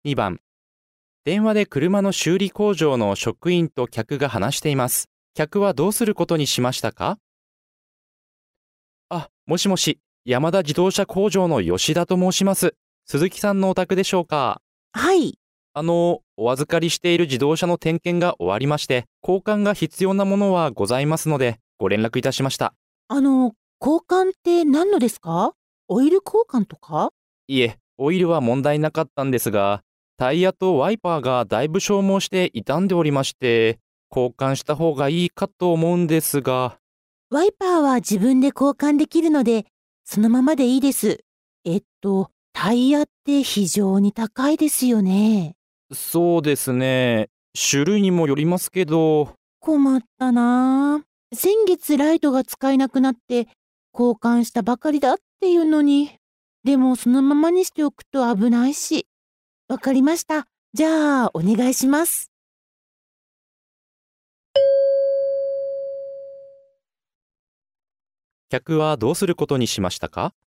2番、電話で車の修理工場の職員と客が話しています。客はどうすることにしましたか？もしもし、山田自動車工場の吉田と申します。鈴木さんのお宅でしょうか？ はい。 お預かりしている自動車の点検が終わりまして、交換が必要なものはございますので、ご連絡いたしました。 交換って何のですか？オイル交換とか？ いえ、オイルは問題なかったんですが、タイヤとワイパーがだいぶ消耗して傷んでおりまして、交換した方がいいかと思うんですが。 ワイパーは自分で交換できるので、そのままでいいです。タイヤって非常に高いですよね。 そうですね。種類にもよりますけど。 困ったなぁ。先月ライトが使えなくなって交換したばかりだっていうのに。でもそのままにしておくと危ないし。わかりました。じゃあお願いします。 客はどうすることにしましたか？